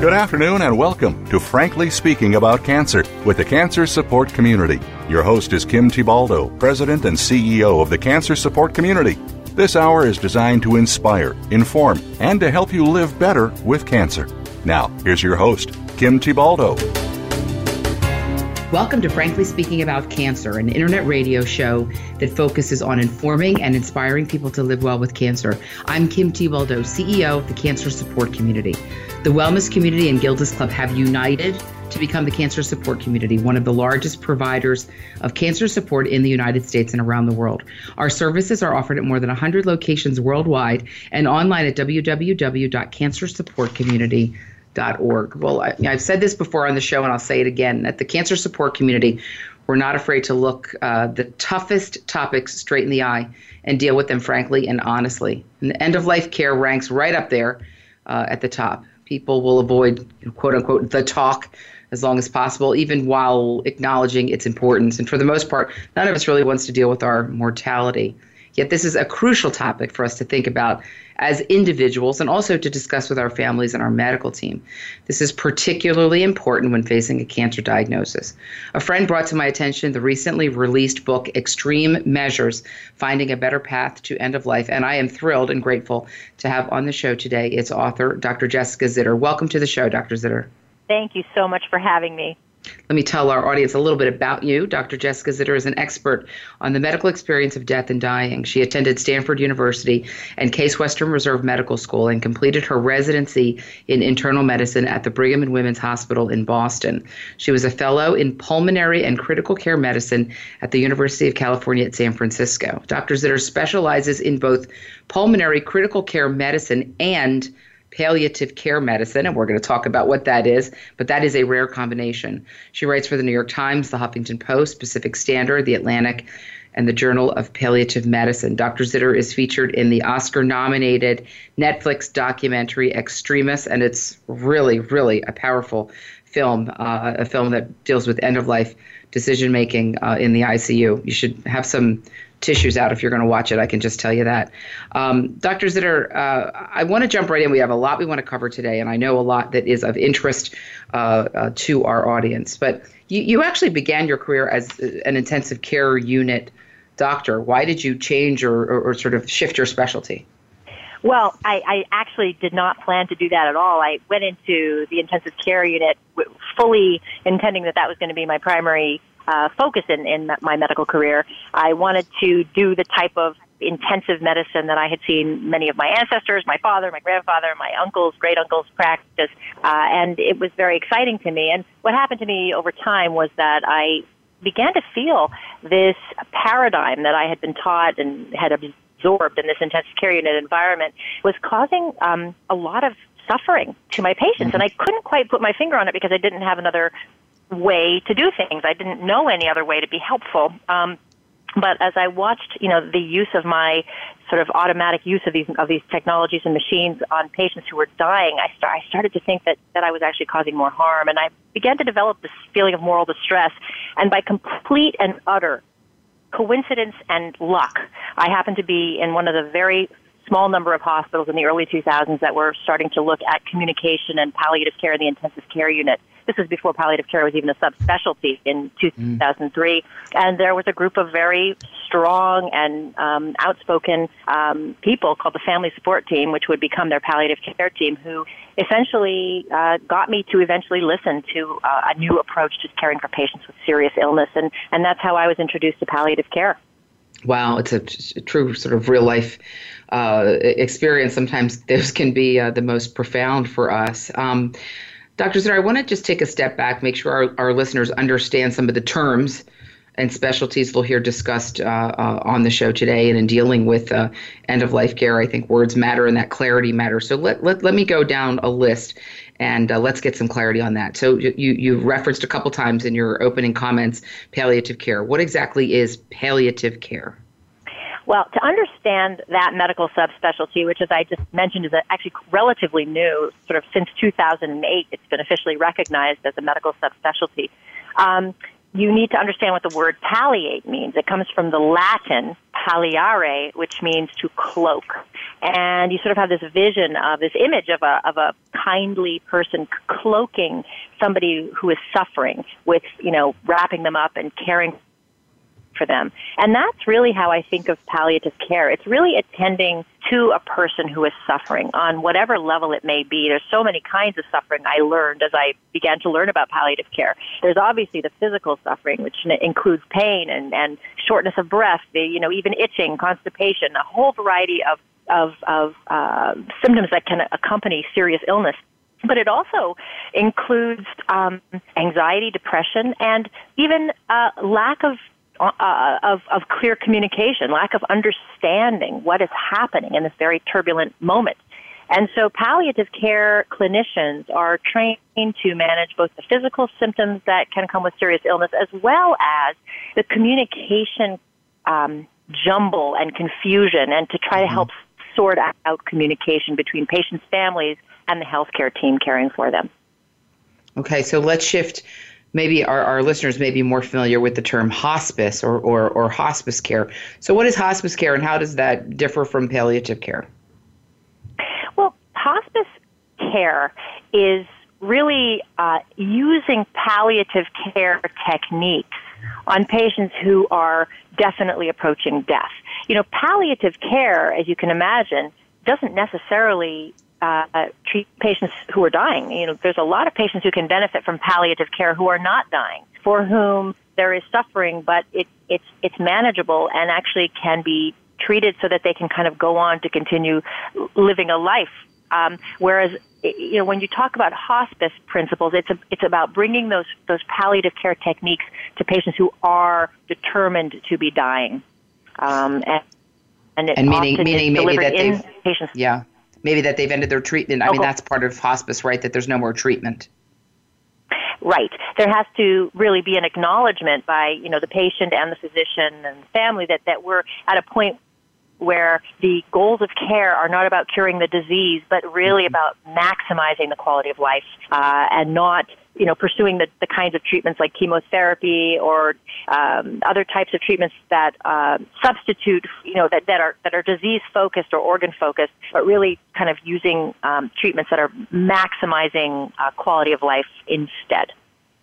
Good afternoon and welcome to Frankly Speaking About Cancer with the Cancer Support Community. Your host is Kim Thiboldeaux, President and CEO of the Cancer Support Community. This hour is designed to inspire, inform, and to help you live better with cancer. Now, here's your host, Kim Thiboldeaux. Welcome to Frankly Speaking About Cancer, an internet radio show that focuses on informing and inspiring people to live well with cancer. I'm Kim Thiboldeaux, CEO of the Cancer Support Community. The Wellness Community and Gilda's Club have united to become the Cancer Support Community, one of the largest providers of cancer support in the United States and around the world. Our services are offered at more than 100 locations worldwide and online at www.cancersupportcommunity.org. Well, I've said this before on the show, and I'll say it again. At the Cancer Support Community, we're not afraid to look the toughest topics straight in the eye and deal with them frankly and honestly. And end-of-life care ranks right up there at the top. People will avoid, quote-unquote, the talk as long as possible, even while acknowledging its importance. And for the most part, none of us really wants to deal with our mortality. Yet this is a crucial topic for us to think about as individuals and also to discuss with our families and our medical team. This is particularly important when facing a cancer diagnosis. A friend brought to my attention the recently released book, Extreme Measures, Finding a Better Path to End of Life, and I am thrilled and grateful to have on the show today its author, Dr. Jessica Zitter. Welcome to the show, Dr. Zitter. Thank you so much for having me. Let me tell our audience a little bit about you. Dr. Jessica Zitter is an expert on the medical experience of death and dying. She attended Stanford University and Case Western Reserve Medical School and completed her residency in internal medicine at the Brigham and Women's Hospital in Boston. She was a fellow in pulmonary and critical care medicine at the University of California at San Francisco. Dr. Zitter specializes in both pulmonary critical care medicine and palliative care medicine, and we're going to talk about what that is, but that is a rare combination. She writes for the New York Times, the Huffington Post, Pacific Standard, the Atlantic, and the Journal of Palliative Medicine. Dr. Zitter is featured in the Oscar-nominated Netflix documentary Extremis, and it's really, really a powerful film, a film that deals with end-of-life decision-making in the ICU. You should have some tissues out if you're going to watch it. I can just tell you that. Dr. Zitter, I want to jump right in. We have a lot we want to cover today, and I know a lot that is of interest to our audience. But you actually began your career as an intensive care unit doctor. Why did you change or sort of shift your specialty? Well, I actually did not plan to do that at all. I went into the intensive care unit fully intending that was going to be my primary focus in my medical career. I wanted to do the type of intensive medicine that I had seen many of my ancestors, my father, my grandfather, my uncles, great uncles practice, and it was very exciting to me. And what happened to me over time was that I began to feel this paradigm that I had been taught and had absorbed in this intensive care unit environment was causing a lot of suffering to my patients, and I couldn't quite put my finger on it because I didn't have another way to do things. I didn't know any other way to be helpful. But as I watched, the use of my sort of automatic use of these technologies and machines on patients who were dying, I started to think that I was actually causing more harm, and I began to develop this feeling of moral distress. And by complete and utter coincidence and luck, I happened to be in one of the very small number of hospitals in the early 2000s that were starting to look at communication and palliative care in the intensive care unit. This was before palliative care was even a subspecialty in 2003. And there was a group of very strong and outspoken people called the Family Support Team, which would become their palliative care team, who essentially got me to eventually listen to a new approach to caring for patients with serious illness. And that's how I was introduced to palliative care. Wow, it's a true sort of real life experience. Sometimes those can be the most profound for us. Dr. Zitter, I want to just take a step back, make sure our listeners understand some of the terms and specialties we'll hear discussed on the show today and in dealing with end-of-life care. I think words matter and that clarity matters. So let me go down a list and let's get some clarity on that. So you referenced a couple times in your opening comments palliative care. What exactly is palliative care? Well, to understand that medical subspecialty, which, as I just mentioned, is actually relatively new, sort of since 2008, it's been officially recognized as a medical subspecialty. You need to understand what the word palliate means. It comes from the Latin palliare, which means to cloak. And you sort of have this vision of this image of a kindly person cloaking somebody who is suffering with, wrapping them up and caring for them. And that's really how I think of palliative care. It's really attending to a person who is suffering on whatever level it may be. There's so many kinds of suffering I learned as I began to learn about palliative care. There's obviously the physical suffering, which includes pain and shortness of breath, even itching, constipation, a whole variety of symptoms that can accompany serious illness. But it also includes anxiety, depression, and even lack of clear communication, lack of understanding what is happening in this very turbulent moment. And so palliative care clinicians are trained to manage both the physical symptoms that can come with serious illness as well as the communication jumble and confusion, and to try to help sort out communication between patients' families and the healthcare team caring for them. Okay, so let's shift. Maybe our listeners may be more familiar with the term hospice or hospice care. So what is hospice care, and how does that differ from palliative care? Well, hospice care is really using palliative care techniques on patients who are definitely approaching death. Palliative care, as you can imagine, doesn't necessarily treat patients who are dying. There's a lot of patients who can benefit from palliative care who are not dying, for whom there is suffering, but it's manageable and actually can be treated so that they can kind of go on to continue living a life. Whereas, when you talk about hospice principles, it's about bringing those palliative care techniques to patients who are determined to be dying, and meaning maybe that they've patients. Yeah. Maybe that they've ended their treatment. I mean, that's part of hospice, right? That there's no more treatment. Right. There has to really be an acknowledgement by, the patient and the physician and the family that we're at a point where the goals of care are not about curing the disease, but really about maximizing the quality of life, and not, pursuing the kinds of treatments like chemotherapy or other types of treatments that substitute, that are disease focused or organ focused, but really kind of using treatments that are maximizing quality of life instead.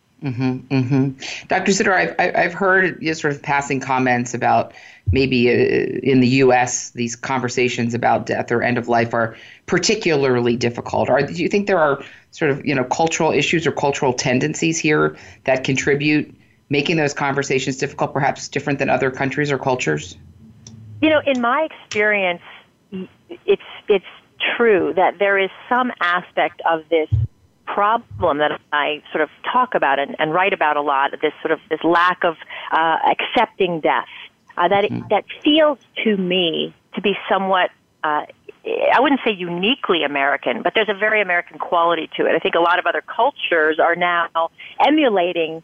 Dr. Sitter, I've heard sort of passing comments about maybe in the U.S. these conversations about death or end of life are particularly difficult. Do you think there are sort of cultural issues or cultural tendencies here that contribute making those conversations difficult, perhaps different than other countries or cultures? In my experience, it's true that there is some aspect of this problem that I sort of talk about and write about a lot, this lack of accepting death, that feels to me to be somewhat, I wouldn't say uniquely American, but there's a very American quality to it. I think a lot of other cultures are now emulating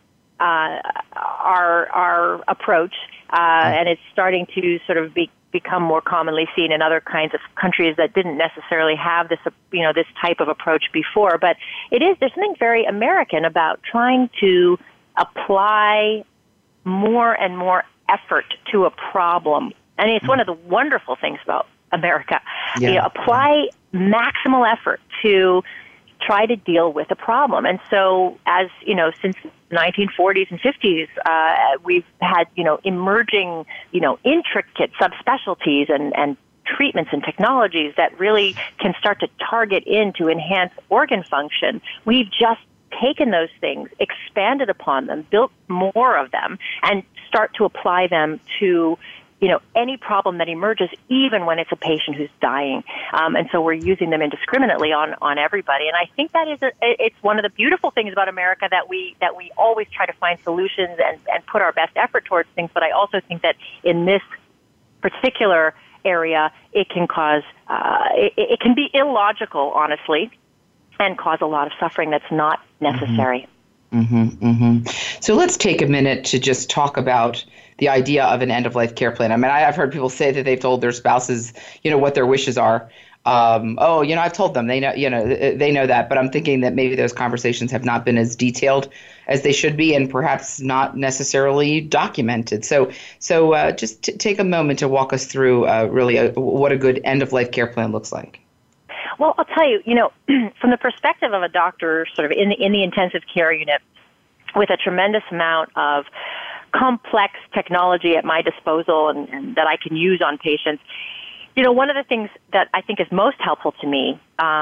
our approach, and it's starting to sort of become more commonly seen in other kinds of countries that didn't necessarily have this, this type of approach before. But there's something very American about trying to apply more and more effort to a problem. And it's one of the wonderful things about America. Apply maximal effort to try to deal with a problem. And so, as since the 1940s and 50s, we've had emerging intricate subspecialties and treatments and technologies that really can start to target in to enhance organ function. We've just taken those things, expanded upon them, built more of them, and start to apply them to any problem that emerges, even when it's a patient who's dying. And so we're using them indiscriminately on everybody. And I think that it's one of the beautiful things about America, that we always try to find solutions and put our best effort towards things. But I also think that in this particular area, it can cause, it can be illogical, honestly, and cause a lot of suffering that's not necessary. So let's take a minute to just talk about the idea of an end-of-life care plan. I mean, I've heard people say that they've told their spouses, what their wishes are. I've told them, they know that, but I'm thinking that maybe those conversations have not been as detailed as they should be, and perhaps not necessarily documented. So just take a moment to walk us through what a good end-of-life care plan looks like. Well, I'll tell you, from the perspective of a doctor sort of in the intensive care unit with a tremendous amount of complex technology at my disposal and that I can use on patients, one of the things that I think is most helpful to me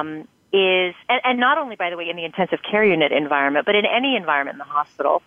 is, and not only, by the way, in the intensive care unit environment, but in any environment in the hospital,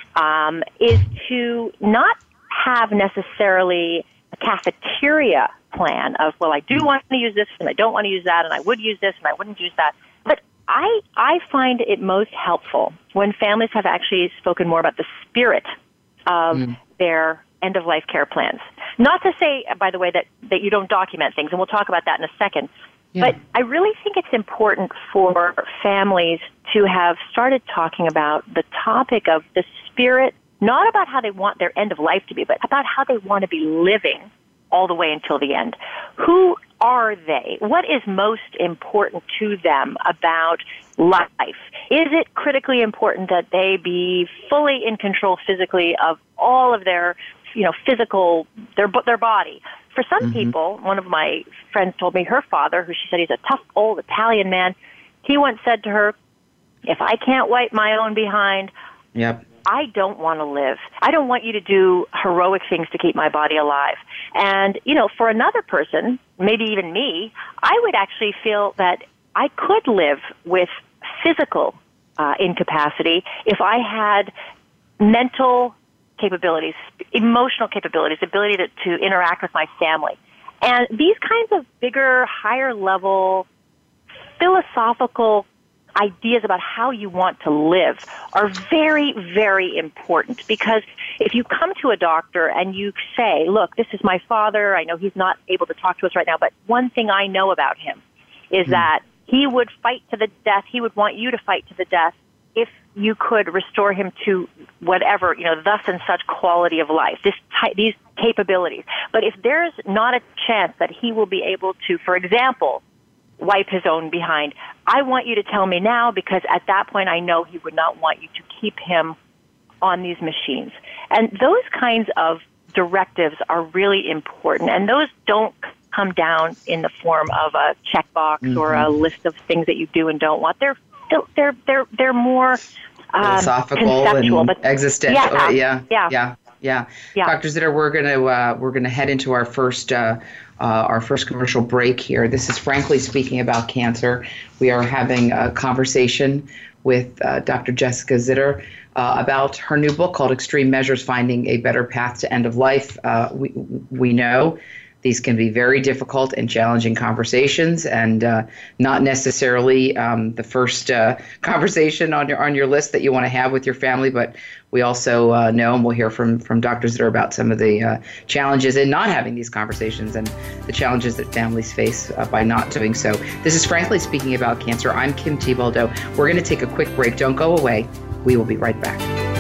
is to not have necessarily a cafeteria plan of, well, I do want to use this and I don't want to use that, and I would use this and I wouldn't use that. But I find it most helpful when families have actually spoken more about the spirit of their end-of-life care plans. Not to say, by the way, that you don't document things, and we'll talk about that in a second. Yeah. But I really think it's important for families to have started talking about the topic of the spirit, not about how they want their end of life to be, but about how they want to be living all the way until the end. Who are they? What is most important to them about life? Is it critically important that they be fully in control physically of all of their physical, their body? For some people, one of my friends told me her father, who she said he's a tough old Italian man, he once said to her, if I can't wipe my own behind, I don't want to live. I don't want you to do heroic things to keep my body alive. And, for another person, maybe even me, I would actually feel that I could live with physical incapacity if I had mental capabilities, emotional capabilities, ability to interact with my family. And these kinds of bigger, higher level philosophical ideas about how you want to live are very, very important, because if you come to a doctor and you say, look, this is my father, I know he's not able to talk to us right now, but one thing I know about him is that he would fight to the death, he would want you to fight to the death if you could restore him to whatever, thus and such quality of life, these capabilities. But if there's not a chance that he will be able to, for example, wipe his own behind, I want you to tell me now, because at that point I know he would not want you to keep him on these machines. And those kinds of directives are really important, and those don't come down in the form of a checkbox or a list of things that you do and don't want. They're more philosophical conceptual, and but existential. Yeah. Dr. Zitter, we're gonna head into our first commercial break here. This is Frankly Speaking About Cancer. We are having a conversation with Dr. Jessica Zitter about her new book called Extreme Measures: Finding a Better Path to End of Life. We know these can be very difficult and challenging conversations, and not necessarily the first conversation on your list that you want to have with your family. But we also know, and we'll hear from Dr. Zitter about some of the challenges in not having these conversations and the challenges that families face by not doing so. This is Frankly Speaking About Cancer. I'm Kim Thiboldeaux. We're going to take a quick break. Don't go away. We will be right back.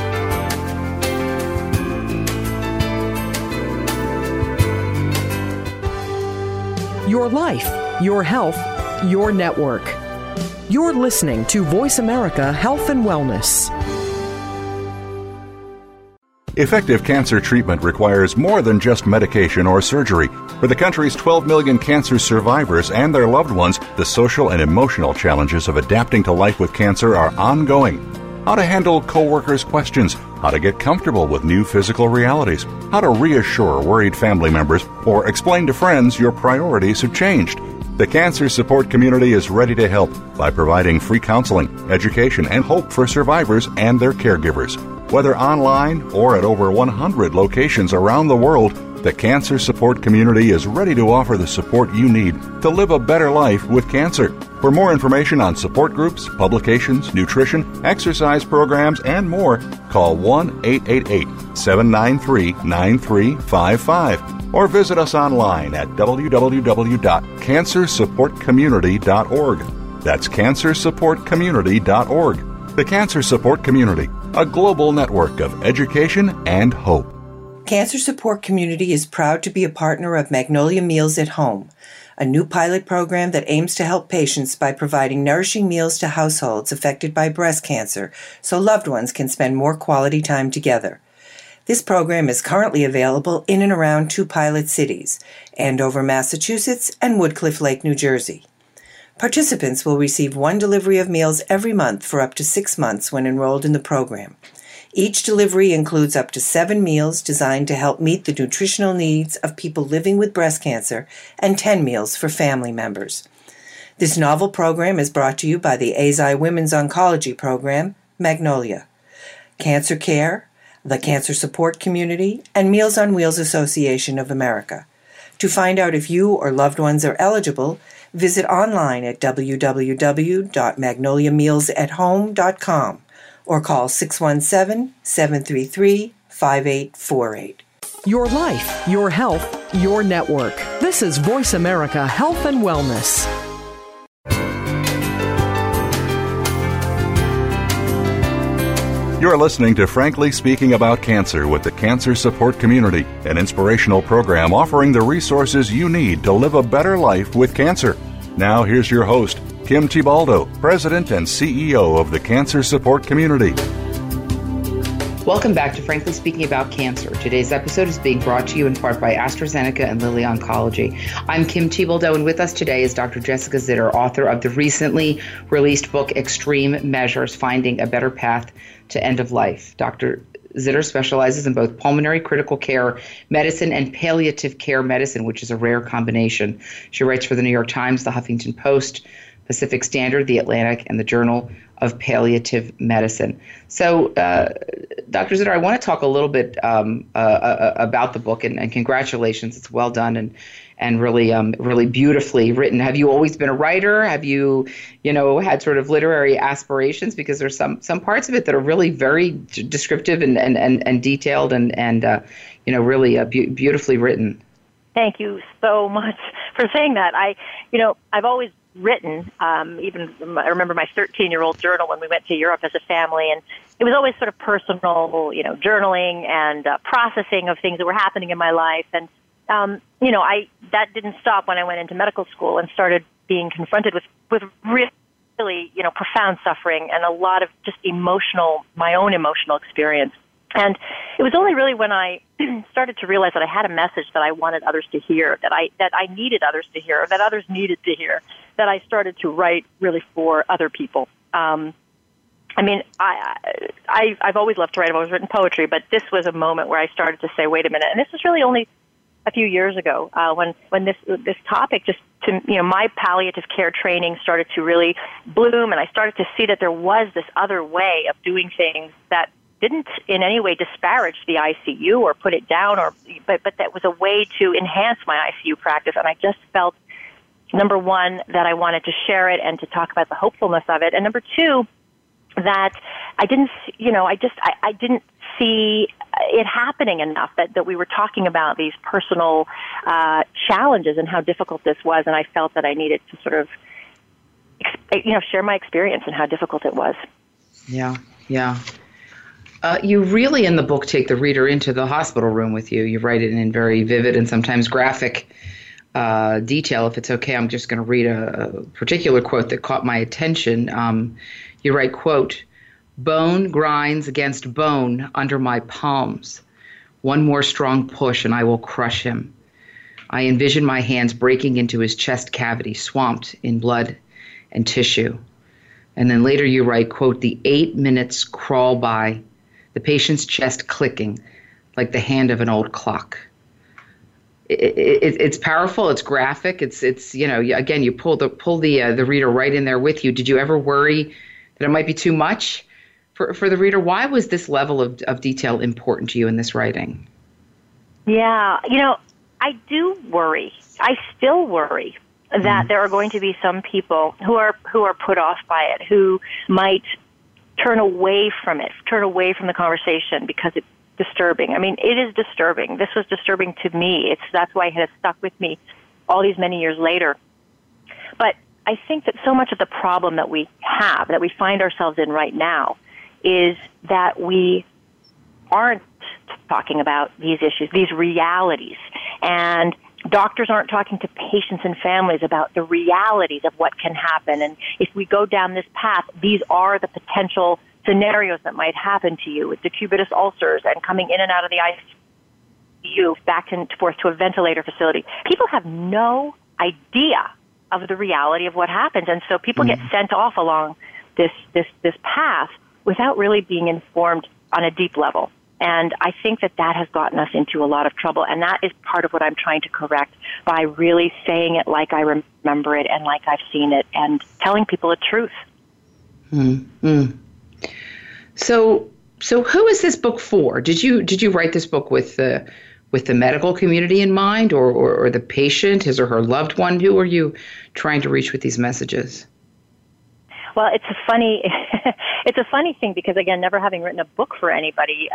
Your life, your health, your network. You're listening to Voice America Health and Wellness. Effective cancer treatment requires more than just medication or surgery. For the country's 12 million cancer survivors and their loved ones, the social and emotional challenges of adapting to life with cancer are ongoing. How to handle coworkers' questions, how to get comfortable with new physical realities, how to reassure worried family members, or explain to friends your priorities have changed. The Cancer Support Community is ready to help by providing free counseling, education, and hope for survivors and their caregivers. Whether online or at over 100 locations around the world, the Cancer Support Community is ready to offer the support you need to live a better life with cancer. For more information on support groups, publications, nutrition, exercise programs, and more, call 1-888-793-9355 or visit us online at www.cancersupportcommunity.org. That's cancersupportcommunity.org. The Cancer Support Community, a global network of education and hope. Cancer Support Community is proud to be a partner of Magnolia Meals at Home, a new pilot program that aims to help patients by providing nourishing meals to households affected by breast cancer so loved ones can spend more quality time together. This program is currently available in and around 2 pilot cities, Andover, Massachusetts, and Woodcliff Lake, New Jersey. Participants will receive 1 delivery of meals every month for up to 6 months when enrolled in the program. Each delivery includes up to 7 meals designed to help meet the nutritional needs of people living with breast cancer and 10 meals for family members. This novel program is brought to you by the AZI Women's Oncology Program, Magnolia, Cancer Care, the Cancer Support Community, and Meals on Wheels Association of America. To find out if you or loved ones are eligible, visit online at www.magnoliamealsathome.com or call 617-733-5848. Your life, your health, your network. This is Voice America Health and Wellness. You're listening to Frankly Speaking About Cancer with the Cancer Support Community, an inspirational program offering the resources you need to live a better life with cancer. Now here's your host, Kim Thiboldeaux, President and CEO of the Cancer Support Community. Welcome back to Frankly Speaking About Cancer. Today's episode is being brought to you in part by AstraZeneca and Lilly Oncology. I'm Kim Thiboldeaux, and with us today is Dr. Jessica Zitter, author of the recently released book, Extreme Measures, Finding a Better Path to End of Life. Dr. Zitter specializes in both pulmonary critical care medicine and palliative care medicine, which is a rare combination. She writes for the New York Times, the Huffington Post, Pacific Standard, The Atlantic, and the Journal of Palliative Medicine. So, Dr. Zitter, I want to talk a little bit about the book, and congratulations. It's well done and really beautifully written. Have you always been a writer? Have you had sort of literary aspirations? Because there's some parts of it that are really very descriptive and detailed and really beautifully written. Thank you so much for saying that. I've always written, even I remember my 13-year-old journal when we went to Europe as a family, and it was always sort of personal, journaling and processing of things that were happening in my life. And, that didn't stop when I went into medical school and started being confronted with really, profound suffering and a lot of just my own emotional experience. And it was only really when I started to realize that I had a message that I wanted others to hear, that I needed others to hear, that others needed to hear, that I started to write really for other people. I've always loved to write. I've always written poetry, but this was a moment where I started to say, wait a minute. And this was really only a few years ago when this topic my palliative care training started to really bloom, and I started to see that there was this other way of doing things that didn't in any way disparage the ICU or put it down, but that was a way to enhance my ICU practice. And I just felt, number one, that I wanted to share it and to talk about the hopefulness of it, and number two, that I didn't see it happening enough, that we were talking about these personal challenges and how difficult this was, and I felt that I needed to sort of share my experience and how difficult it was. Yeah. You really, in the book, take the reader into the hospital room with you. You write it in very vivid and sometimes graphic detail. If it's okay, I'm just going to read a particular quote that caught my attention. You write, quote, "Bone grinds against bone under my palms. One more strong push and I will crush him. I envision my hands breaking into his chest cavity, swamped in blood and tissue." And then later you write, quote, "The 8 minutes crawl by, the patient's chest clicking like the hand of an old clock." It's powerful. It's graphic. It's again, you pull the reader right in there with you. Did you ever worry that it might be too much for the reader? Why was this level of detail important to you in this writing? Yeah, I do worry. I still worry that there are going to be some people who are put off by it, who might turn away from the conversation because it's disturbing. I mean, it is disturbing. This was disturbing to me. That's why it has stuck with me all these many years later. But I think that so much of the problem that we find ourselves in right now, is that we aren't talking about these issues, these realities. And doctors aren't talking to patients and families about the realities of what can happen. And if we go down this path, these are the potential scenarios that might happen to you with decubitus ulcers and coming in and out of the ICU, back and forth to a ventilator facility. People have no idea of the reality of what happens. And so people get sent off along this path without really being informed on a deep level. And I think that has gotten us into a lot of trouble. And that is part of what I'm trying to correct by really saying it like I remember it and like I've seen it and telling people the truth. So who is this book for? Did you write this book with the medical community in mind, or the patient, his or her loved one? Who are you trying to reach with these messages? Well, it's a funny thing because, again, never having written a book for anybody,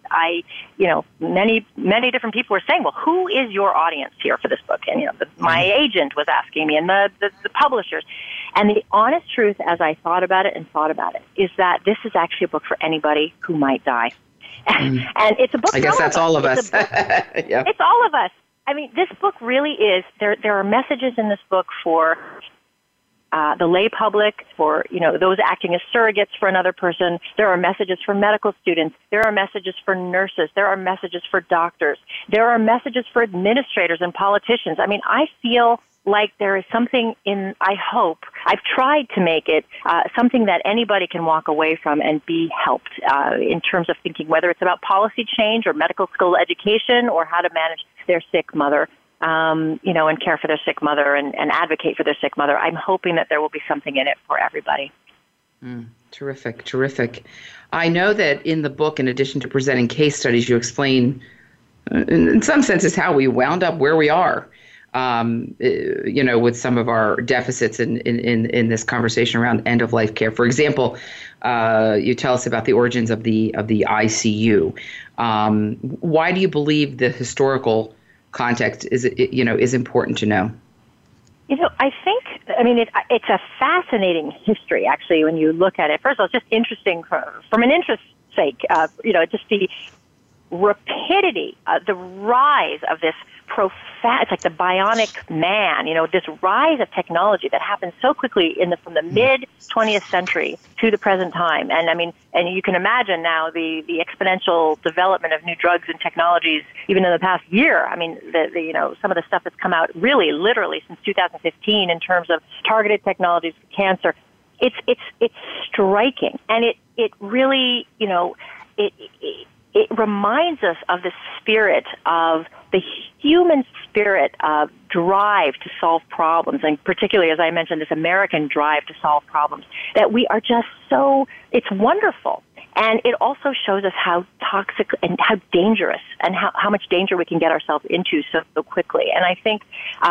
many different people were saying, well, who is your audience here for this book? And, my agent was asking me and the publishers. And the honest truth, as I thought about it, is that this is actually a book for anybody who might die. And it's a book for all of us. I guess that's all of us. Yeah. It's all of us. I mean, this book really is, there are messages in this book for the lay public, for those acting as surrogates for another person. There are messages for medical students. There are messages for nurses. There are messages for doctors. There are messages for administrators and politicians. I mean, I feel like there is something I hope, I've tried to make it something that anybody can walk away from and be helped in terms of thinking, whether it's about policy change or medical school education or how to manage their sick mother. And care for their sick mother and advocate for their sick mother. I'm hoping that there will be something in it for everybody. Terrific. I know that in the book, in addition to presenting case studies, you explain, in some senses, how we wound up where we are, with some of our deficits in this conversation around end-of-life care. For example, you tell us about the origins of the ICU. Why do you believe the historical context is important to know? I think, it's a fascinating history, actually, when you look at it. First of all, it's just interesting from an interest's sake, just the rapidity, the rise of this it's like the bionic man, this rise of technology that happened so quickly from the mid-20th century to the present time. And and you can imagine now the exponential development of new drugs and technologies, even in the past year. Some of the stuff that's come out really, literally since 2015 in terms of targeted technologies for cancer. It's striking. And it really, it reminds us of the spirit of the human spirit of drive to solve problems, and particularly, as I mentioned, this American drive to solve problems, that we are just it's wonderful. And it also shows us how toxic and how dangerous and how much danger we can get ourselves into so quickly. And I think,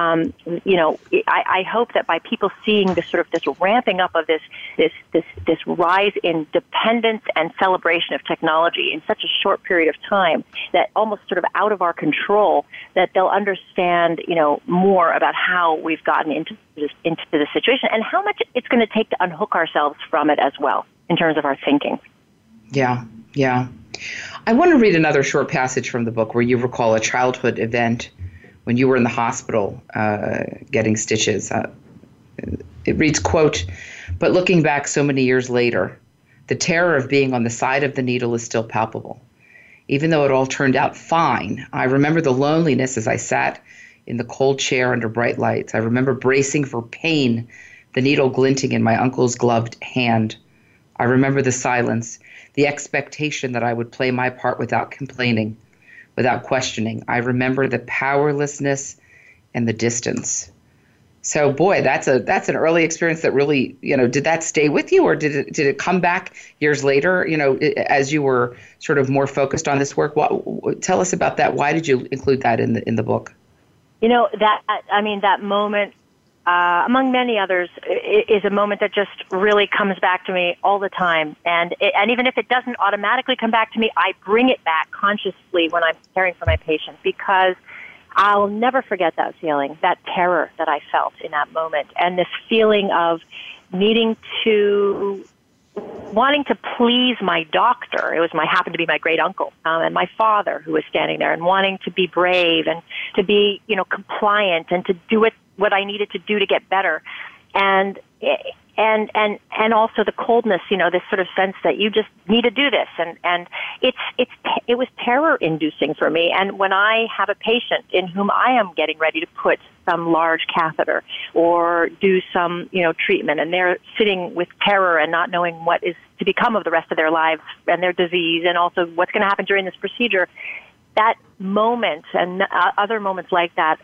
I hope that by people seeing this ramping up of this rise in dependence and celebration of technology in such a short period of time, that almost sort of out of our control, that they'll understand, more about how we've gotten into this situation and how much it's going to take to unhook ourselves from it as well in terms of our thinking. Yeah. I want to read another short passage from the book where you recall a childhood event when you were in the hospital getting stitches. It reads, quote, "But looking back so many years later, the terror of being on the side of the needle is still palpable. Even though it all turned out fine, I remember the loneliness as I sat in the cold chair under bright lights. I remember bracing for pain, the needle glinting in my uncle's gloved hand. I remember the silence, the expectation that I would play my part without complaining, without questioning. I remember the powerlessness and the distance." So, boy, that's an early experience that really, did that stay with you, or did it come back years later, as you were sort of more focused on this work? Tell us about that. Why did you include that in the book? That moment, among many others, is a moment that just really comes back to me all the time. And even if it doesn't automatically come back to me, I bring it back consciously when I'm caring for my patients, because I'll never forget that feeling, that terror that I felt in that moment, and this feeling of needing to wanting to please my doctor. It happened to be my great uncle and my father who was standing there, and wanting to be brave and to be, compliant and to do what I needed to do to get better. And also the coldness, this sort of sense that you just need to do this. And it was terror inducing for me. And when I have a patient in whom I am getting ready to put some large catheter or do some, treatment, and they're sitting with terror and not knowing what is to become of the rest of their lives and their disease, and also what's going to happen during this procedure, that moment and other moments like that,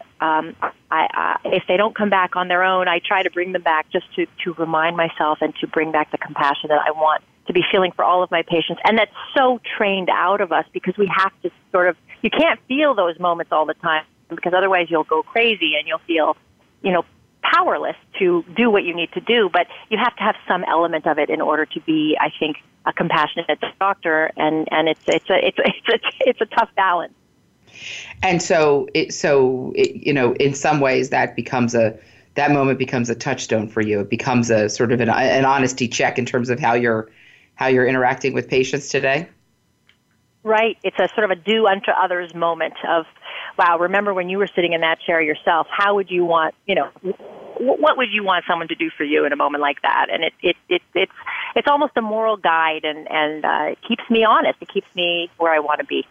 if they don't come back on their own, I try to bring them back just to remind myself and to bring back the compassion that I want to be feeling for all of my patients. And that's so trained out of us because we have to you can't feel those moments all the time because otherwise you'll go crazy and you'll feel, powerless to do what you need to do. But you have to have some element of it in order to be, I think, a compassionate doctor, and it's a tough balance. And so in some ways that moment becomes a touchstone for you. It becomes a sort of an honesty check in terms of how you're interacting with patients today. Right. It's a sort of a do unto others moment of, wow, remember when you were sitting in that chair yourself, how would you want, what would you want someone to do for you in a moment like that? And it's almost a moral guide, and it keeps me honest. It keeps me where I want to be.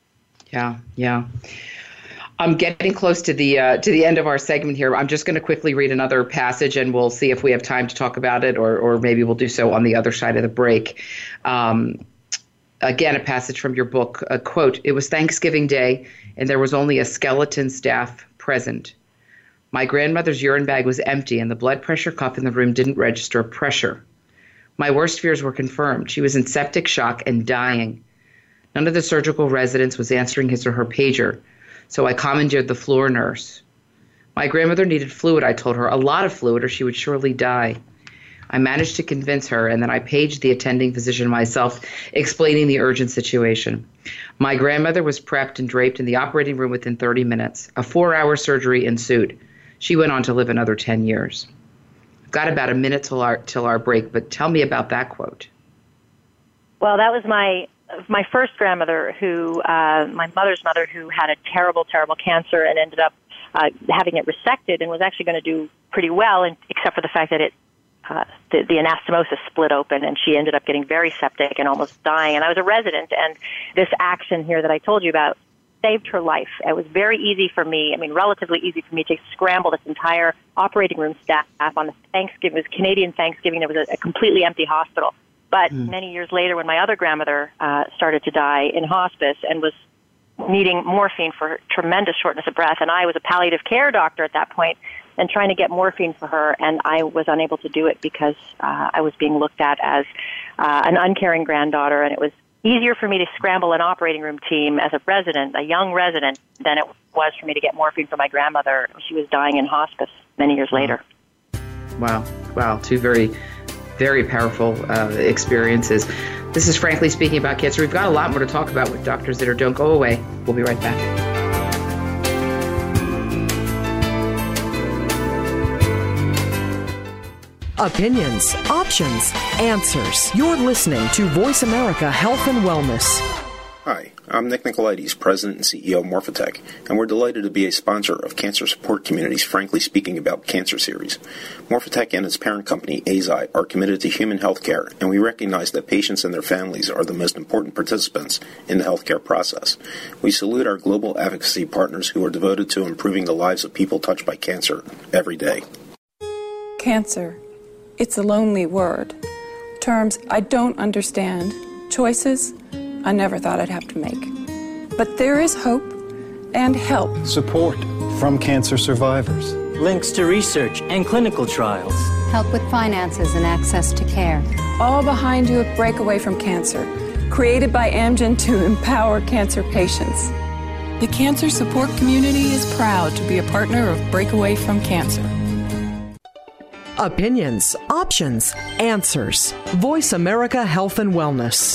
Yeah. I'm getting close to the end of our segment here. I'm just going to quickly read another passage, and we'll see if we have time to talk about it, or maybe we'll do so on the other side of the break. Again, a passage from your book, a quote, "It was Thanksgiving Day, and there was only a skeleton staff present. My grandmother's urine bag was empty, and the blood pressure cuff in the room didn't register pressure. My worst fears were confirmed. She was in septic shock and dying. None of the surgical residents was answering his or her pager, so I commandeered the floor nurse. My grandmother needed fluid, I told her, a lot of fluid, or she would surely die. I managed to convince her, and then I paged the attending physician myself, explaining the urgent situation. My grandmother was prepped and draped in the operating room within 30 minutes. A 4-hour surgery ensued. She went on to live another 10 years. I've got about a minute till our break, but tell me about that quote." Well, that was my first grandmother, my mother's mother, who had a terrible, terrible cancer and ended up having it resected and was actually going to do pretty well, except for the fact that the anastomosis split open, and she ended up getting very septic and almost dying. And I was a resident, and this action here that I told you about saved her life. It was very easy for me, relatively easy for me to scramble this entire operating room staff on the Thanksgiving. It was Canadian Thanksgiving. There was a completely empty hospital. But many years later, when my other grandmother started to die in hospice and was needing morphine for tremendous shortness of breath, and I was a palliative care doctor at that point and trying to get morphine for her, and I was unable to do it because I was being looked at as an uncaring granddaughter, and it was easier for me to scramble an operating room team as a resident, a young resident, than it was for me to get morphine for my grandmother. She was dying in hospice many years later. Wow. Two very, very powerful experiences. This is Frankly Speaking About Cancer. We've got a lot more to talk about with Dr. Zitter. Don't go away. We'll be right back. Opinions, options, answers. You're listening to Voice America Health and Wellness. Hi, I'm Nick Nicolaides, President and CEO of Morphotek, and we're delighted to be a sponsor of Cancer Support Community's Frankly Speaking About Cancer series. Morphotek and its parent company, Eisai, are committed to human health care, and we recognize that patients and their families are the most important participants in the healthcare process. We salute our global advocacy partners who are devoted to improving the lives of people touched by cancer every day. Cancer. It's a lonely word. Terms I don't understand. Choices I never thought I'd have to make. But there is hope and help. Support from cancer survivors. Links to research and clinical trials. Help with finances and access to care. All behind you at Breakaway from Cancer, created by Amgen to empower cancer patients. The Cancer Support Community is proud to be a partner of Breakaway from Cancer. Opinions, options, answers. Voice America Health and Wellness.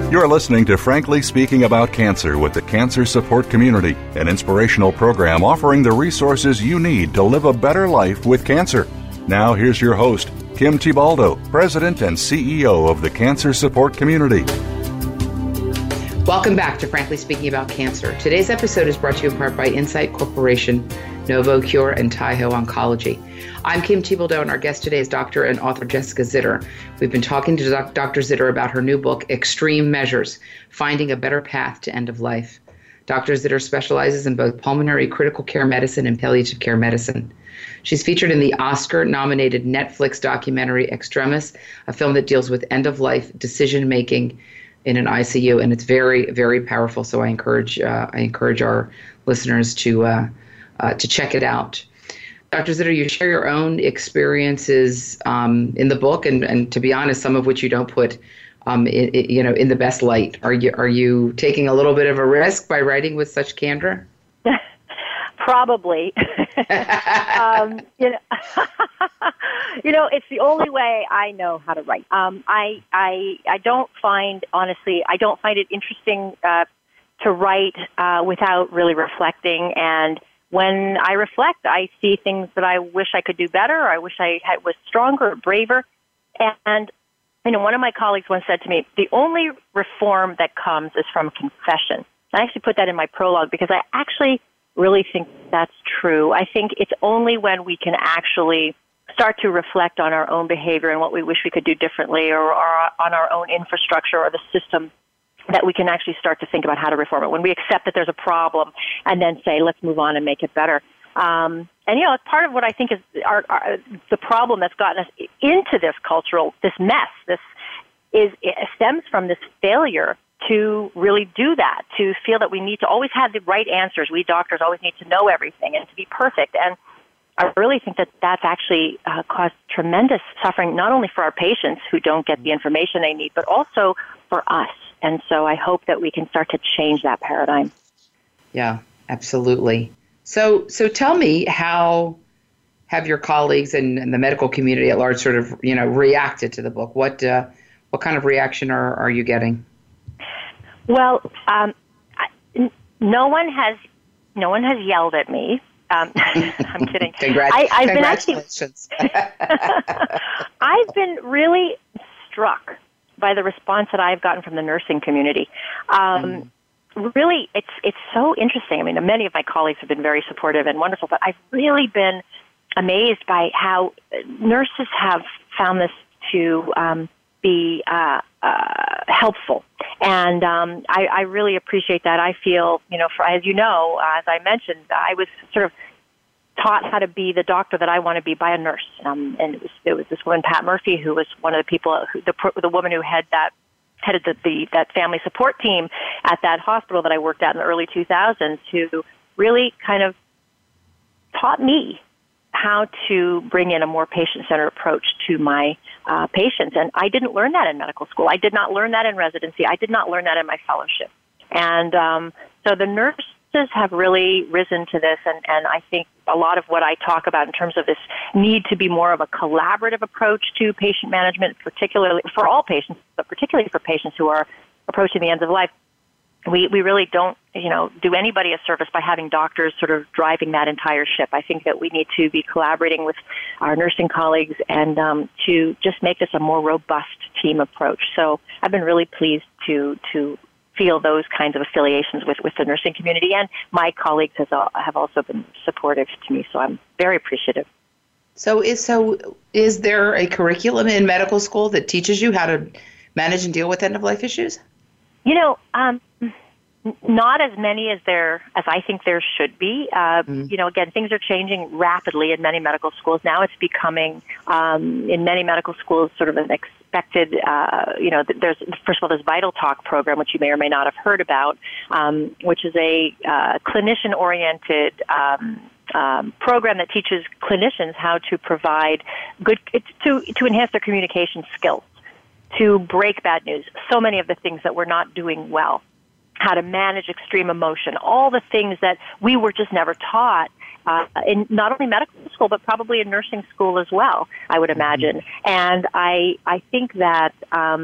You're listening to Frankly Speaking About Cancer with the Cancer Support Community, an inspirational program offering the resources you need to live a better life with cancer. Now here's your host, Kim Thiboldeaux, President and CEO of the Cancer Support Community. Welcome back to Frankly Speaking About Cancer. Today's episode is brought to you in part by Insight Corporation, NovoCure, and Taiho Oncology. I'm Kim Thiboldeaux, and our guest today is Dr. and author Jessica Zitter. We've been talking to Dr. Zitter about her new book, Extreme Measures, Finding a Better Path to End of Life. Dr. Zitter specializes in both pulmonary critical care medicine and palliative care medicine. She's featured in the Oscar-nominated Netflix documentary Extremis, a film that deals with end-of-life decision-making in an ICU, and it's very, very powerful. So I encourage our listeners to check it out. Dr. Zitter, you share your own experiences in the book, and to be honest, some of which you don't put in the best light. Are you taking a little bit of a risk by writing with such candor? Probably. It's the only way I know how to write. I don't find it interesting to write without really reflecting. And when I reflect, I see things that I wish I could do better, or I wish I was stronger or braver. And one of my colleagues once said to me, the only reform that comes is from confession. I actually put that in my prologue because I actually really think that's true. I think it's only when we can actually start to reflect on our own behavior and what we wish we could do differently, or on our own infrastructure or the system, that we can actually start to think about how to reform it. When we accept that there's a problem and then say, let's move on and make it better. It's part of what I think is the problem that's gotten us into this mess. It stems from this failure to really do that, to feel that we need to always have the right answers. We doctors always need to know everything and to be perfect. And I really think that that's actually caused tremendous suffering, not only for our patients who don't get the information they need, but also for us. And so I hope that we can start to change that paradigm. Yeah, absolutely. So tell me, how have your colleagues and the medical community at large sort of, reacted to the book? What kind of reaction are you getting? Well, no one has yelled at me. I'm kidding. Congratulations. I've been really struck by the response that I've gotten from the nursing community. Really, it's so interesting. I mean, many of my colleagues have been very supportive and wonderful, but I've really been amazed by how nurses have found this to be helpful. And I really appreciate that. I feel, as I mentioned, I was sort of taught how to be the doctor that I want to be by a nurse. And it was this woman, Pat Murphy, who was one of the people, the woman who headed that family support team at that hospital that I worked at in the early 2000s, who really kind of taught me how to bring in a more patient-centered approach to my patients. And I didn't learn that in medical school. I did not learn that in residency. I did not learn that in my fellowship. And so the nurses have really risen to this, and I think a lot of what I talk about in terms of this need to be more of a collaborative approach to patient management, particularly for all patients, but particularly for patients who are approaching the ends of life. We really don't, do anybody a service by having doctors sort of driving that entire ship. I think that we need to be collaborating with our nursing colleagues and to just make this a more robust team approach. So I've been really pleased to feel those kinds of affiliations with the nursing community, and my colleagues have also been supportive to me. So I'm very appreciative. So is there a curriculum in medical school that teaches you how to manage and deal with end-of-life issues? Not as many as I think there should be. Again, things are changing rapidly in many medical schools. Now it's becoming, in many medical schools, sort of an expected, there's, first of all, this Vital Talk program, which you may or may not have heard about, which is a clinician-oriented program that teaches clinicians how to provide to enhance their communication skills, to break bad news. So many of the things that we're not doing well, how to manage extreme emotion, all the things that we were just never taught in not only medical school, but probably in nursing school as well, I would imagine. And I think that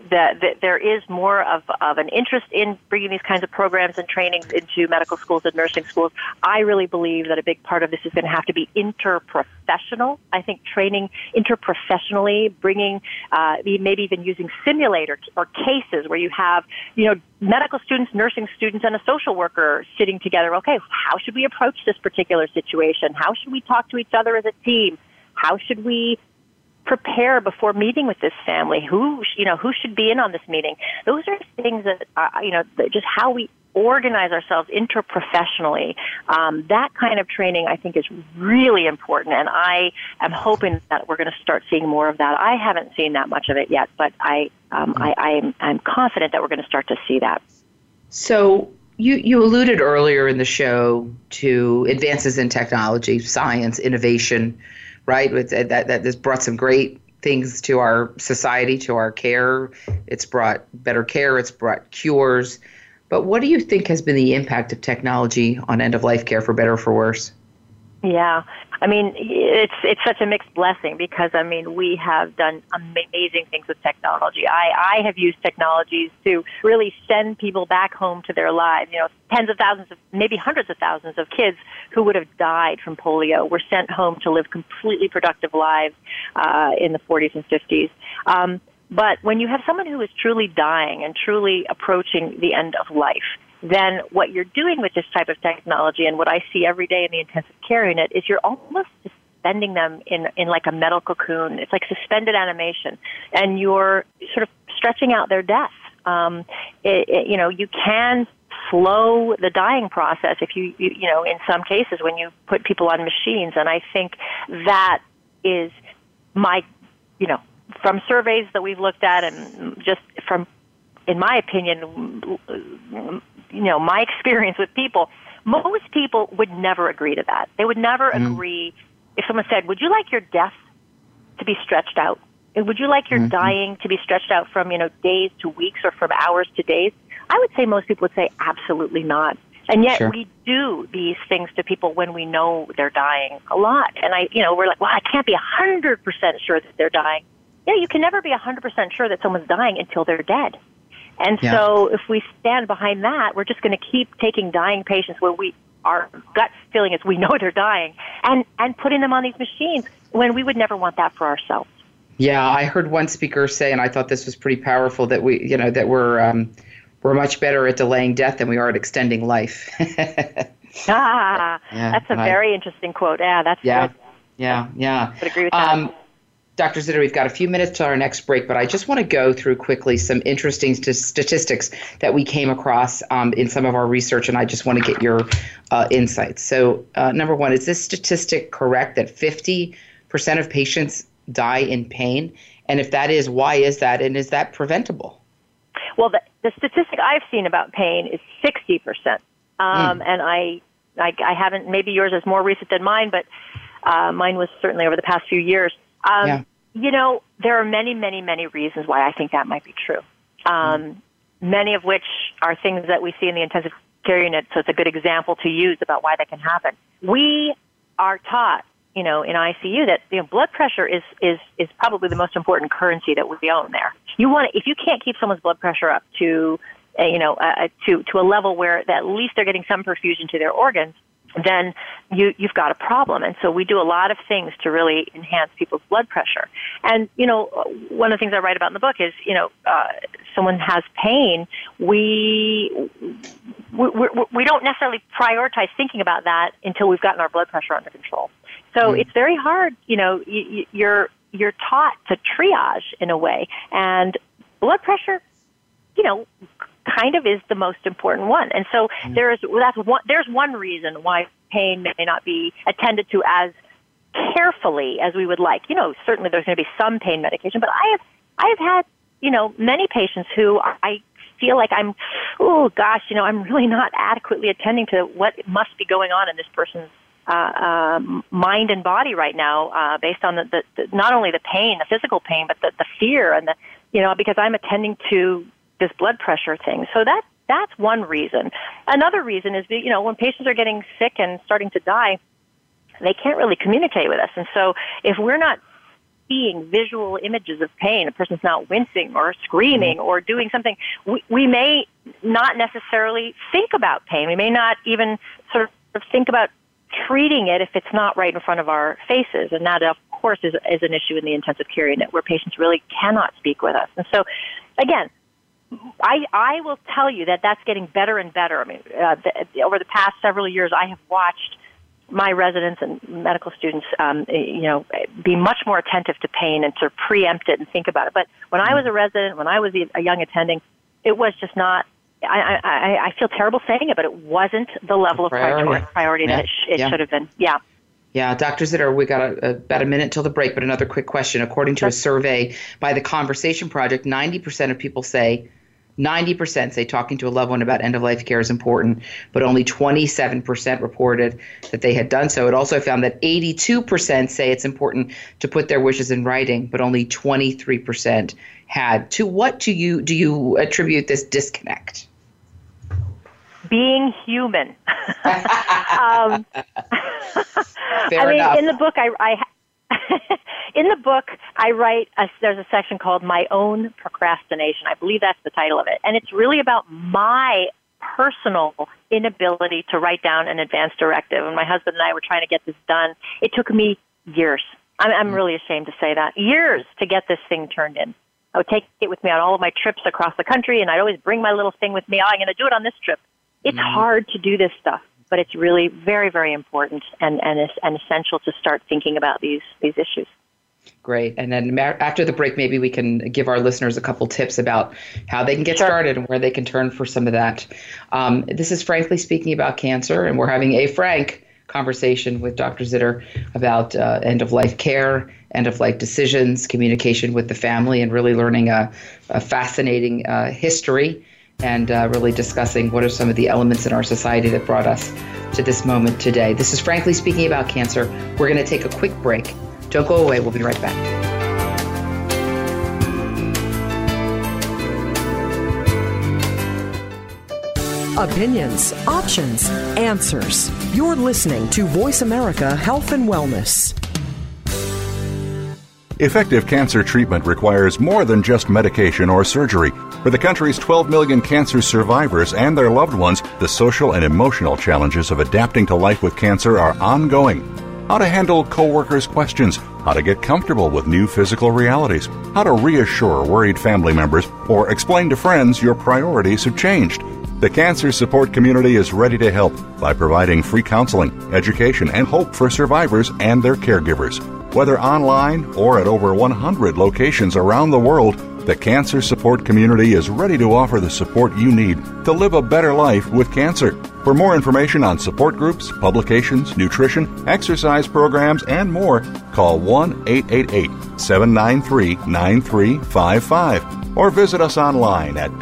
that there is more of an interest in bringing these kinds of programs and trainings into medical schools and nursing schools. I really believe that a big part of this is going to have to be interprofessional. I think training interprofessionally, bringing maybe even using simulators or cases where you have, medical students, nursing students, and a social worker sitting together. Okay, how should we approach this particular situation? How should we talk to each other as a team? How should we prepare before meeting with this family? Who should be in on this meeting? Those are things that, just how we organize ourselves interprofessionally. That kind of training, I think, is really important, and I am hoping that we're going to start seeing more of that. I haven't seen that much of it yet, but I'm confident that we're going to start to see that. So you alluded earlier in the show to advances in technology, science, innovation, right? That this brought some great things to our society, to our care. It's brought better care. It's brought cures. But what do you think has been the impact of technology on end-of-life care, for better or for worse? Yeah. I mean, it's such a mixed blessing because, we have done amazing things with technology. I have used technologies to really send people back home to their lives. Tens of thousands of, maybe hundreds of thousands of kids who would have died from polio were sent home to live completely productive lives in the 40s and 50s. But when you have someone who is truly dying and truly approaching the end of life, then what you're doing with this type of technology, and what I see every day in the intensive care unit, is you're almost suspending them in like a metal cocoon. It's like suspended animation, and you're sort of stretching out their death. You can slow the dying process if you in some cases when you put people on machines, and I think that is from surveys that we've looked at, and just from, in my opinion, my experience with people, most people would never agree to that. They would never agree if someone said, would you like your death to be stretched out? Would you like your dying to be stretched out from, days to weeks or from hours to days? I would say most people would say absolutely not. And yet we do these things to people when we know they're dying a lot. And we're like, well, I can't be 100% sure that they're dying. Yeah, you can never be 100% sure that someone's dying until they're dead. And so if we stand behind that, we're just going to keep taking dying patients where our gut feeling is we know they're dying and putting them on these machines when we would never want that for ourselves. Yeah, I heard one speaker say, and I thought this was pretty powerful, that we're much better at delaying death than we are at extending life. That's a very interesting quote. Yeah, that's good. Yeah. I would agree with that. Dr. Zitter, we've got a few minutes to our next break, but I just want to go through quickly some interesting statistics that we came across in some of our research, and I just want to get your insights. So, number one, is this statistic correct that 50% of patients die in pain? And if that is, why is that, and is that preventable? Well, the statistic I've seen about pain is 60%. And I haven't, maybe yours is more recent than mine, but mine was certainly over the past few years. There are many, many, many reasons why I think that might be true. Many of which are things that we see in the intensive care unit, so it's a good example to use about why that can happen. We are taught, in ICU that blood pressure is probably the most important currency that we own there. If you can't keep someone's blood pressure up to a level where at least they're getting some perfusion to their organs, then you've got a problem. And so we do a lot of things to really enhance people's blood pressure. And, one of the things I write about in the book is, someone has pain, we don't necessarily prioritize thinking about that until we've gotten our blood pressure under control. So it's very hard, you're taught to triage in a way. And blood pressure, kind of is the most important one. And so there's one reason why pain may not be attended to as carefully as we would like. Certainly there's going to be some pain medication, but I have had, many patients who I feel like I'm really not adequately attending to what must be going on in this person's mind and body right now, based on the not only the pain, the physical pain, but the fear and because I'm attending to this blood pressure thing. So that's one reason. Another reason is, when patients are getting sick and starting to die, they can't really communicate with us. And so if we're not seeing visual images of pain, a person's not wincing or screaming or doing something, we may not necessarily think about pain. We may not even sort of think about treating it if it's not right in front of our faces. And that, of course, is an issue in the intensive care unit where patients really cannot speak with us. And so, again, I will tell you that that's getting better and better. I mean, over the past several years, I have watched my residents and medical students, be much more attentive to pain and sort of preempt it and think about it. But when I was a resident, when I was a young attending, it was just not. I feel terrible saying it, but it wasn't the level of priority that it should have been. Yeah. Yeah, Dr. Zitter, we got about a minute till the break, but another quick question. According to a survey by the Conversation Project, 90% of people say talking to a loved one about end-of-life care is important, but only 27% reported that they had done so. It also found that 82% say it's important to put their wishes in writing, but only 23% had. To what do you attribute this disconnect? Being human. Fair enough. In the book, in the book, I write, there's a section called My Own Procrastination. I believe that's the title of it. And it's really about my personal inability to write down an advance directive. When my husband and I were trying to get this done, it took me years. I'm really ashamed to say that. Years to get this thing turned in. I would take it with me on all of my trips across the country, and I'd always bring my little thing with me. I'm going to do it on this trip. It's hard to do this stuff, but it's really very, very important and essential to start thinking about these issues. Great. And then after the break, maybe we can give our listeners a couple tips about how they can get started and where they can turn for some of that. This is Frankly Speaking About Cancer, and we're having a frank conversation with Dr. Zitter about end-of-life care, end-of-life decisions, communication with the family, and really learning a fascinating history and really discussing what are some of the elements in our society that brought us to this moment today. This is Frankly Speaking About Cancer. We're going to take a quick break. Don't go away. We'll be right back. Opinions, options, answers. You're listening to Voice America Health and Wellness. Effective cancer treatment requires more than just medication or surgery. For the country's 12 million cancer survivors and their loved ones, the social and emotional challenges of adapting to life with cancer are ongoing. How to handle coworkers' questions, how to get comfortable with new physical realities, how to reassure worried family members, or explain to friends your priorities have changed. The Cancer Support Community is ready to help by providing free counseling, education, and hope for survivors and their caregivers. Whether online or at over 100 locations around the world, the Cancer Support Community is ready to offer the support you need to live a better life with cancer. For more information on support groups, publications, nutrition, exercise programs, and more, call 1-888-793-9355 or visit us online at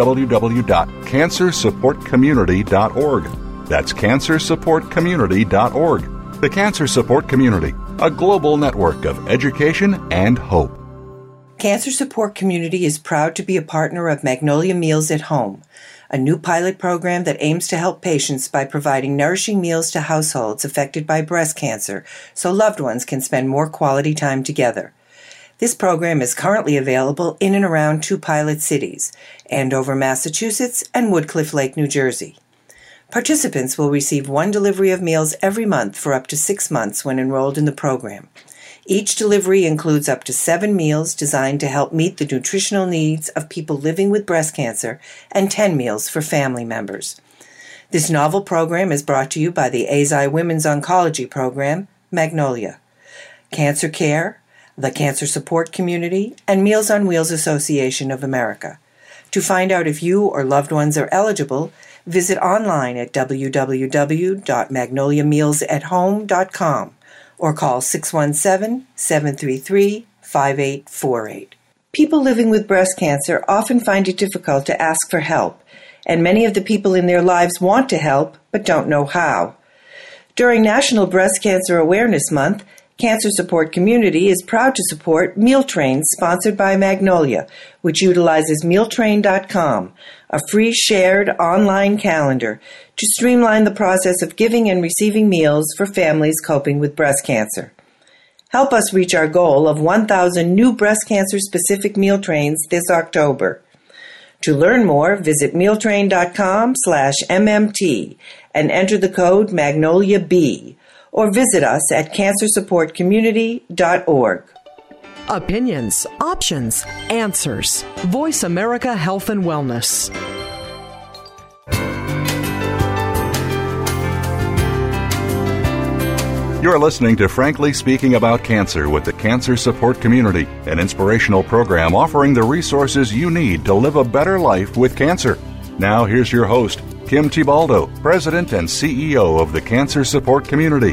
www.cancersupportcommunity.org. That's cancersupportcommunity.org. The Cancer Support Community, a global network of education and hope. Cancer Support Community is proud to be a partner of Magnolia Meals at Home, a new pilot program that aims to help patients by providing nourishing meals to households affected by breast cancer so loved ones can spend more quality time together. This program is currently available in and around 2 pilot cities, Andover, Massachusetts, and Woodcliff Lake, New Jersey. Participants will receive 1 delivery of meals every month for up to 6 months when enrolled in the program. Each delivery includes up to 7 meals designed to help meet the nutritional needs of people living with breast cancer and 10 meals for family members. This novel program is brought to you by the AZI Women's Oncology Program, Magnolia, Cancer Care, the Cancer Support Community, and Meals on Wheels Association of America. To find out if you or loved ones are eligible, visit online at www.magnoliamealsathome.com or call 617-733-5848. People living with breast cancer often find it difficult to ask for help, and many of the people in their lives want to help but don't know how. During National Breast Cancer Awareness Month, Cancer Support Community is proud to support Meal Trains sponsored by Magnolia, which utilizes mealtrain.com, a free shared online calendar to streamline the process of giving and receiving meals for families coping with breast cancer. Help us reach our goal of 1,000 new breast cancer-specific meal trains this October. To learn more, visit mealtrain.com/MMT and enter the code MagnoliaB, or visit us at cancersupportcommunity.org. Opinions, options, answers. Voice America Health and Wellness. You're listening to Frankly Speaking About Cancer with the Cancer Support Community, an inspirational program offering the resources you need to live a better life with cancer. Now here's your host, Kim Thiboldeaux, President and CEO of the Cancer Support Community.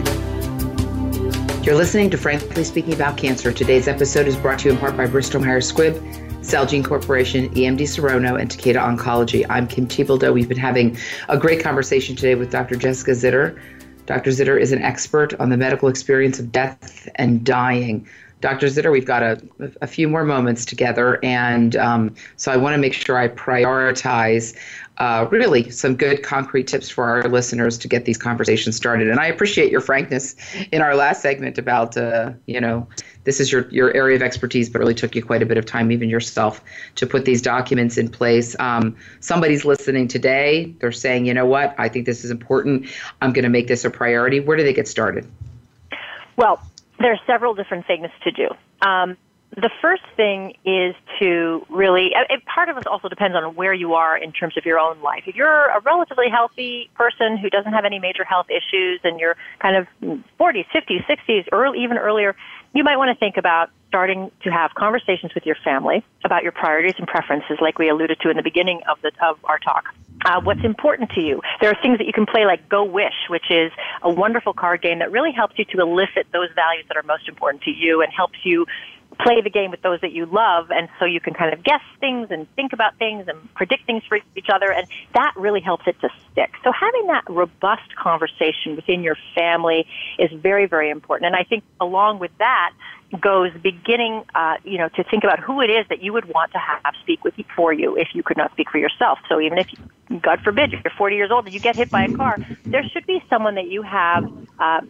You're listening to Frankly Speaking About Cancer. Today's episode is brought to you in part by Bristol Myers Squibb, Celgene Corporation, EMD Serono, and Takeda Oncology. I'm Kim Thiboldeaux. We've been having a great conversation today with Dr. Jessica Zitter. Dr. Zitter is an expert on the medical experience of death and dying. Dr. Zitter, we've got a few more moments together, and so I want to make sure I prioritize really some good concrete tips for our listeners to get these conversations started. And I appreciate your frankness in our last segment about, this is your area of expertise, but it really took you quite a bit of time, even yourself, to put these documents in place. Somebody's listening today. They're saying, you know what, I think this is important. I'm going to make this a priority. Where do they get started? Well, there are several different things to do. The first thing is to really, part of it also depends on where you are in terms of your own life. If you're a relatively healthy person who doesn't have any major health issues and you're kind of 40s, 50s, 60s, even earlier, you might want to think about starting to have conversations with your family about your priorities and preferences, like we alluded to in the beginning of our talk. What's important to you. There are things that you can play like Go Wish, which is a wonderful card game that really helps you to elicit those values that are most important to you and helps you play the game with those that you love, and so you can kind of guess things and think about things and predict things for each other, and that really helps it to stick. So having that robust conversation within your family is very, very important. And I think along with that goes beginning, to think about who it is that you would want to have speak for you if you could not speak for yourself. So even if, God forbid, you're 40 years old and you get hit by a car, there should be someone that you have, that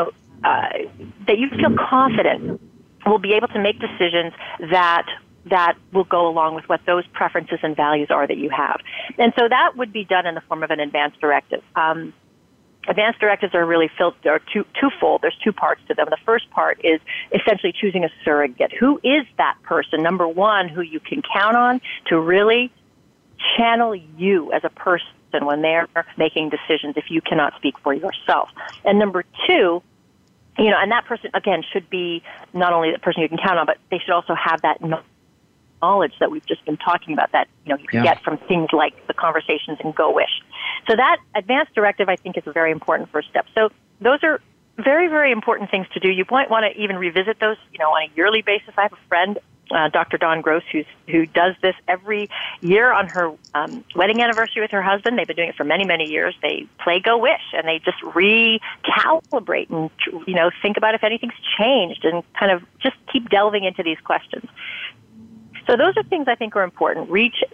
you feel confident will be able to make decisions that will go along with what those preferences and values are that you have. And so that would be done in the form of an advance directive. Advance directives are really twofold. There's two parts to them. The first part is essentially choosing a surrogate. Who is that person, number one, who you can count on to really channel you as a person when they're making decisions if you cannot speak for yourself? And number two, and that person, again, should be not only the person you can count on, but they should also have that knowledge that we've just been talking about that, you can get from things like the conversations in Go Wish. So that advance directive, I think, is a very important first step. So those are very, very important things to do. You might want to even revisit those, on a yearly basis. I have a friend, Dr. Dawn Gross, who does this every year on her wedding anniversary with her husband. They've been doing it for many, many years. They play Go Wish, and they just recalibrate and, think about if anything's changed and kind of just keep delving into these questions. So those are things I think are important.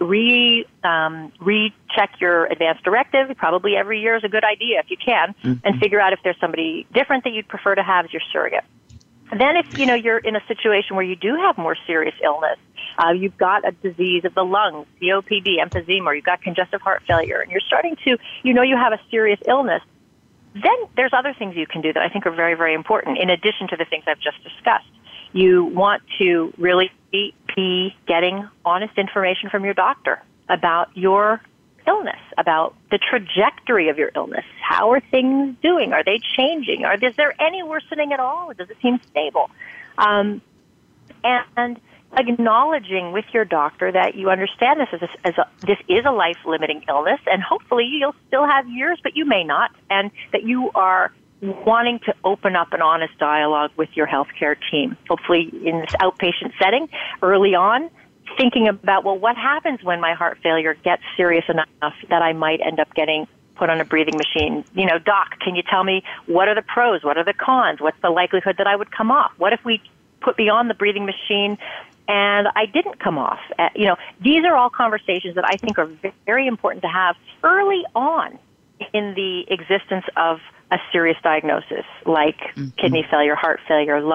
Recheck your advance directive. Probably every year is a good idea if you can, and figure out if there's somebody different that you'd prefer to have as your surrogate. Then if, you're in a situation where you do have more serious illness, you've got a disease of the lungs, COPD, emphysema, or you've got congestive heart failure, and you're starting to, you have a serious illness, then there's other things you can do that I think are very, very important, in addition to the things I've just discussed. You want to really be getting honest information from your doctor about your illness, about the trajectory of your illness. How are things doing? Are they changing? Is there any worsening at all? Or does it seem stable? And acknowledging with your doctor that you understand this this is a life-limiting illness, and hopefully you'll still have years, but you may not, and that you are wanting to open up an honest dialogue with your healthcare team, hopefully in this outpatient setting early on, thinking about, well, what happens when my heart failure gets serious enough that I might end up getting put on a breathing machine? Doc, can you tell me what are the pros? What are the cons? What's the likelihood that I would come off? What if we put me on the breathing machine and I didn't come off? These are all conversations that I think are very important to have early on in the existence of a serious diagnosis like kidney failure, heart failure, lung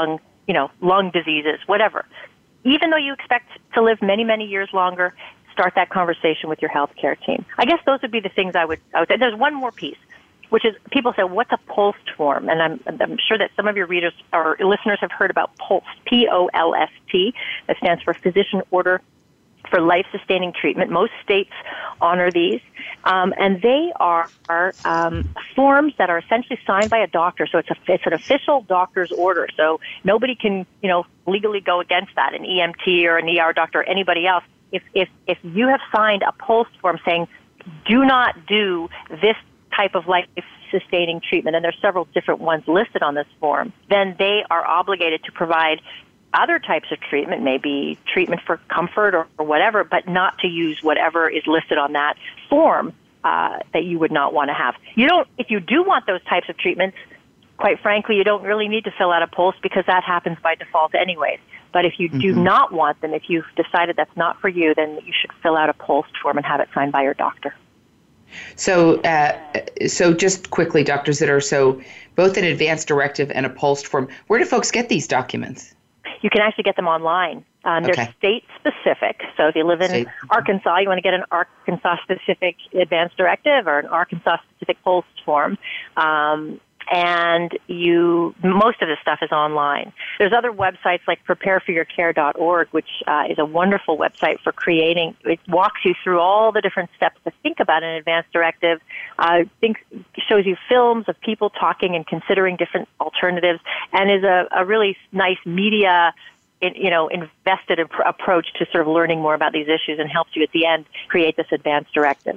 lung diseases, whatever. Even though you expect to live many, many years longer, start that conversation with your healthcare team. I guess those would be the things I would say. There's one more piece, which is people say, what's a POLST form? And I'm sure that some of your readers or listeners have heard about POLST, P-O-L-S-T. That stands for Physician Order for Life-Sustaining Treatment. Most states honor these. And they are forms that are essentially signed by a doctor. So it's an official doctor's order. So nobody can, legally go against that, an EMT or an ER doctor or anybody else. If you have signed a POLST form saying, do not do this type of life-sustaining treatment, and there's several different ones listed on this form, then they are obligated to provide other types of treatment, maybe treatment for comfort or whatever, but not to use whatever is listed on that form that you would not want to have. If you do want those types of treatments, quite frankly, you don't really need to fill out a POLST because that happens by default anyways. But if you do not want them, if you've decided that's not for you, then you should fill out a POLST form and have it signed by your doctor. So just quickly, Dr. Zitter, so both an advance directive and a POLST form, where do folks get these documents? You can actually get them online. They're state-specific. So if you live in Arkansas, you want to get an Arkansas-specific advance directive or an Arkansas-specific POLST form. And most of this stuff is online. There's other websites like prepareforyourcare.org, which is a wonderful website for creating. It walks you through all the different steps to think about an advance directive. Shows you films of people talking and considering different alternatives, and is a really nice media, invested approach to sort of learning more about these issues, and helps you at the end create this advance directive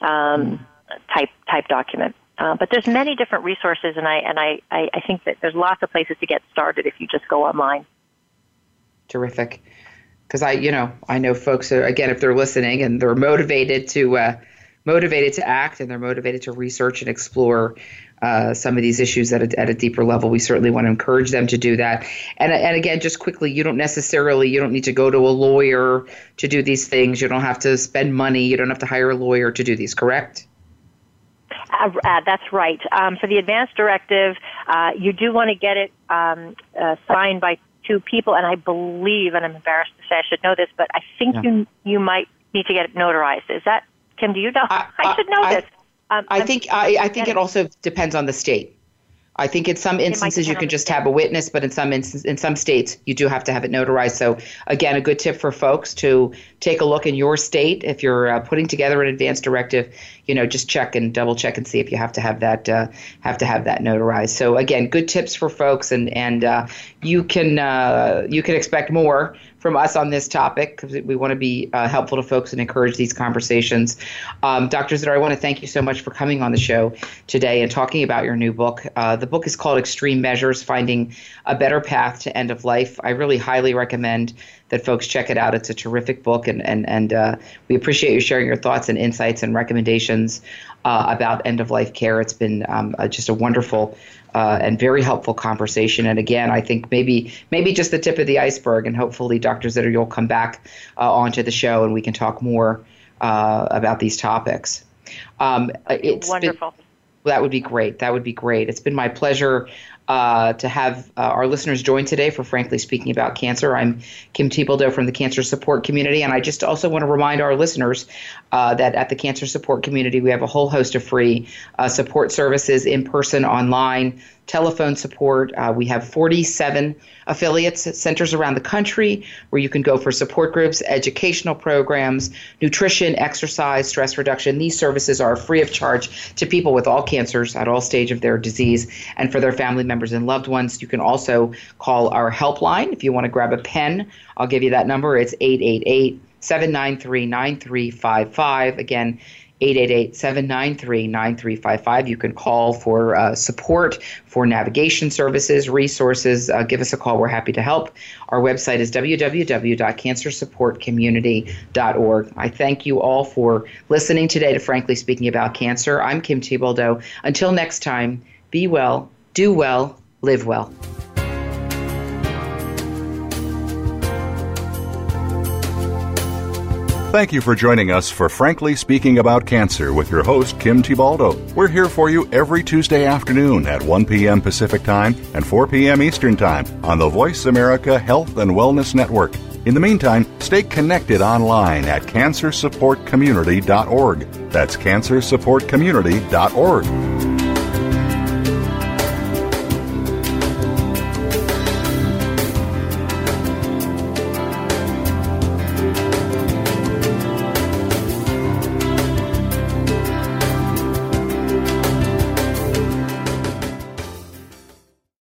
type document. But there's many different resources, and I think that there's lots of places to get started if you just go online. Terrific. Because I know folks are, again, if they're listening and they're motivated to act and they're motivated to research and explore some of these issues at a deeper level, we certainly want to encourage them to do that. And again, just quickly, you don't need to go to a lawyer to do these things. You don't have to spend money. You don't have to hire a lawyer to do these, correct? That's right. For the advance directive, you do want to get it signed by two people, and I believe, and I'm embarrassed to say I should know this, but I think you might need to get it notarized. Is that, Kim, do you know? I should know this. I think it also depends on the state. I think in some instances you can just have a witness, but in some states you do have to have it notarized. So again, a good tip for folks to take a look in your state if you're putting together an advance directive. Just check and double check and see if you have to have that notarized. So again, good tips for folks, and you can expect more from us on this topic because we want to be helpful to folks and encourage these conversations. Dr. Zitter, I want to thank you so much for coming on the show today and talking about your new book. The book is called Extreme Measures: Finding a Better Path to End of Life. I really highly recommend that folks check it out. It's a terrific book, and we appreciate you sharing your thoughts and insights and recommendations about end-of-life care. It's been just a wonderful and very helpful conversation. And again, I think maybe just the tip of the iceberg, and hopefully, Dr. Zitter, you'll come back onto the show and we can talk more about these topics. It's wonderful. That would be great. It's been my pleasure to have our listeners join today for Frankly Speaking About Cancer. I'm Kim Thiboldeaux from the Cancer Support Community, and I just also want to remind our listeners that at the Cancer Support Community, we have a whole host of free support services, in person, online, telephone support. We have 47 affiliates, centers around the country where you can go for support groups, educational programs, nutrition, exercise, stress reduction. These services are free of charge to people with all cancers at all stages of their disease and for their family members and loved ones. You can also call our helpline if you want to grab a pen. I'll give you that number. It's 888-793-9355. Again, 888-793-9355. You can call for support, for navigation services, resources. Give us a call. We're happy to help. Our website is www.cancersupportcommunity.org. I thank you all for listening today to Frankly Speaking About Cancer. I'm Kim Thiboldeaux. Until next time, be well, do well, live well. Thank you for joining us for Frankly Speaking About Cancer with your host, Kim Tibaldo. We're here for you every Tuesday afternoon at 1 p.m. Pacific Time and 4 p.m. Eastern Time on the Voice America Health and Wellness Network. In the meantime, stay connected online at cancersupportcommunity.org. That's cancersupportcommunity.org.